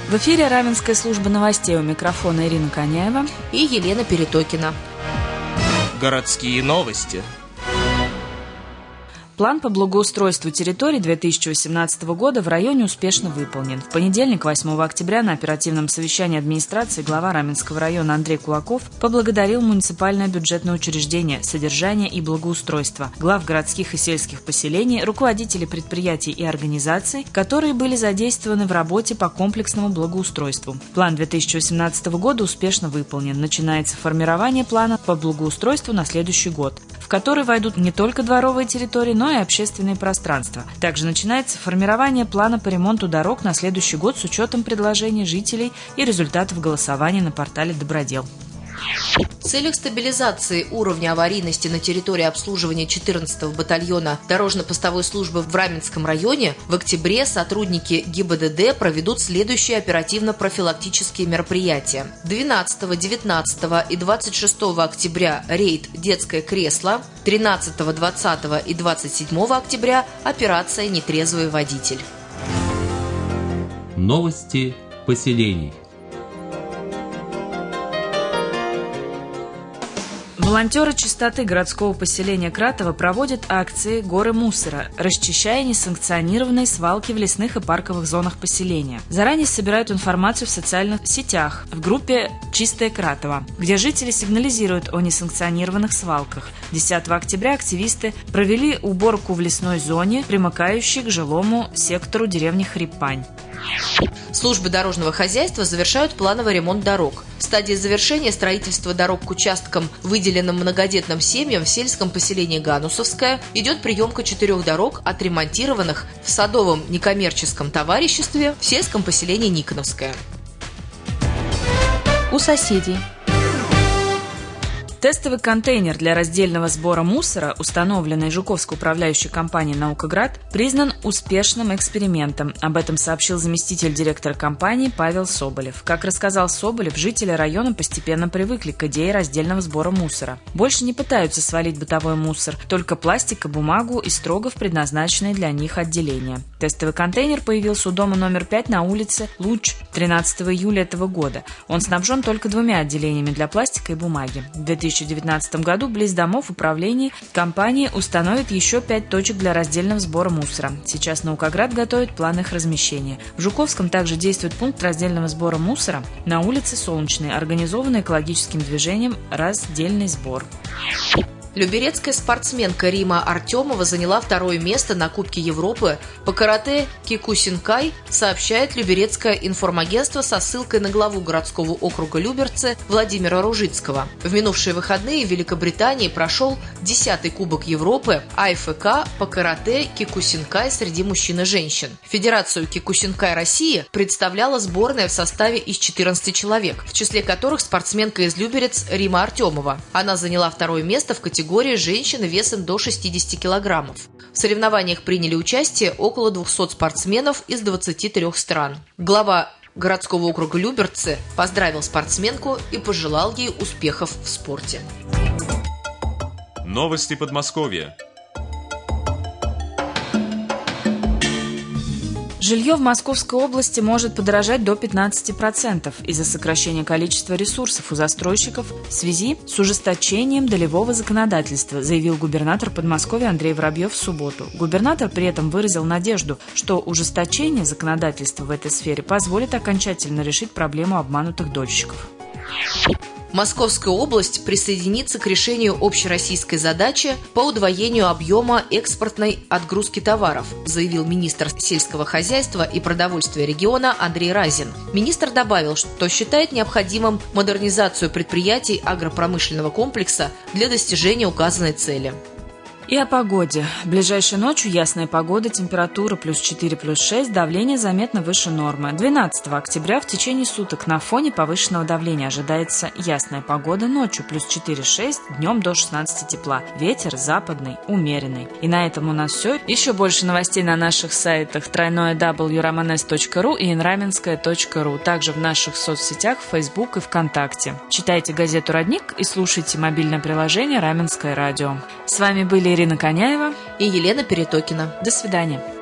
В эфире Раменская служба новостей, у микрофона Ирина Коняева и Елена Перетокина. Городские новости. План по благоустройству территорий 2018 года в районе успешно выполнен. В понедельник, 8 октября, на оперативном совещании администрации глава Раменского района Андрей Кулаков поблагодарил муниципальное бюджетное учреждение «Содержание и благоустройство», глав городских и сельских поселений, руководителей предприятий и организаций, которые были задействованы в работе по комплексному благоустройству. План 2018 года успешно выполнен. Начинается формирование плана по благоустройству на следующий год, в который войдут не только дворовые территории, но и общественные пространства. Также начинается формирование плана по ремонту дорог на следующий год с учетом предложений жителей и результатов голосования на портале «Добродел». В целях стабилизации уровня аварийности на территории обслуживания 14-го батальона дорожно-постовой службы в Раменском районе в октябре сотрудники ГИБДД проведут следующие оперативно-профилактические мероприятия. 12, 19 и 26 октября рейд «Детское кресло», 13, 20 и 27 октября операция «Нетрезвый водитель». Новости поселений. Волонтеры чистоты городского поселения Кратово проводят акции «Горы мусора», расчищая несанкционированные свалки в лесных и парковых зонах поселения. Заранее собирают информацию в социальных сетях, в группе «Чистое Кратово», где жители сигнализируют о несанкционированных свалках. 10 октября активисты провели уборку в лесной зоне, примыкающей к жилому сектору деревни Хрипань. Службы дорожного хозяйства завершают плановый ремонт дорог. В стадии завершения строительства дорог к участкам, выделенным многодетным семьям в сельском поселении Ганусовское, идет приемка 4 дорог, отремонтированных в садовом некоммерческом товариществе в сельском поселении Никоновское. У соседей. Тестовый контейнер для раздельного сбора мусора, установленный Жуковской управляющей компанией «Наукоград», признан успешным экспериментом. Об этом сообщил заместитель директора компании Павел Соболев. Как рассказал Соболев, жители района постепенно привыкли к идее раздельного сбора мусора. Больше не пытаются свалить бытовой мусор, только пластик и бумагу и строго в предназначенные для них отделения. Тестовый контейнер появился у дома номер 5 на улице Луч 13 июля этого года. Он снабжен только 2 отделениями для пластика и бумаги. В 2019 году близ домов управлений компании установит еще 5 точек для раздельного сбора мусора. Сейчас Наукоград готовит план их размещения. В Жуковском также действует пункт раздельного сбора мусора на улице Солнечной, организованный экологическим движением «Раздельный сбор». Люберецкая спортсменка Рима Артемова заняла 2 место на Кубке Европы по карате Кикусинкай, сообщает Люберецкое информагентство со ссылкой на главу городского округа Люберцы Владимира Ружицкого. В минувшие выходные в Великобритании прошел 10-й Кубок Европы АФК по карате Кикусинкай среди мужчин и женщин. Федерацию Кикусинкай России представляла сборная в составе из 14 человек, в числе которых спортсменка из Люберец Рима Артемова. Она заняла 2 место в категории женщины весом до 60 килограммов. В соревнованиях приняли участие около 200 спортсменов из 23 стран. Глава городского округа Люберцы поздравил спортсменку и пожелал ей успехов в спорте. Новости Подмосковья. Жилье в Московской области может подорожать до 15% из-за сокращения количества ресурсов у застройщиков в связи с ужесточением долевого законодательства, заявил губернатор Подмосковья Андрей Воробьев в субботу. Губернатор при этом выразил надежду, что ужесточение законодательства в этой сфере позволит окончательно решить проблему обманутых дольщиков. Московская область присоединится к решению общероссийской задачи по удвоению объема экспортной отгрузки товаров, заявил министр сельского хозяйства и продовольствия региона Андрей Разин. Министр добавил, что считает необходимым модернизацию предприятий агропромышленного комплекса для достижения указанной цели. И о погоде. Ближайшей ночью ясная погода, температура +4, +6, давление заметно выше нормы. 12 октября в течение суток на фоне повышенного давления ожидается ясная погода, ночью +4, 6, днем до 16 тепла. Ветер западный, умеренный. И на этом у нас все. Еще больше новостей на наших сайтах www.ramones.ru и inramenskaya.ru, также в наших соцсетях Facebook и ВКонтакте. Читайте газету «Родник» и слушайте мобильное приложение «Раменское радио». С вами были Ирина Коняева и Елена Перетокина. До свидания.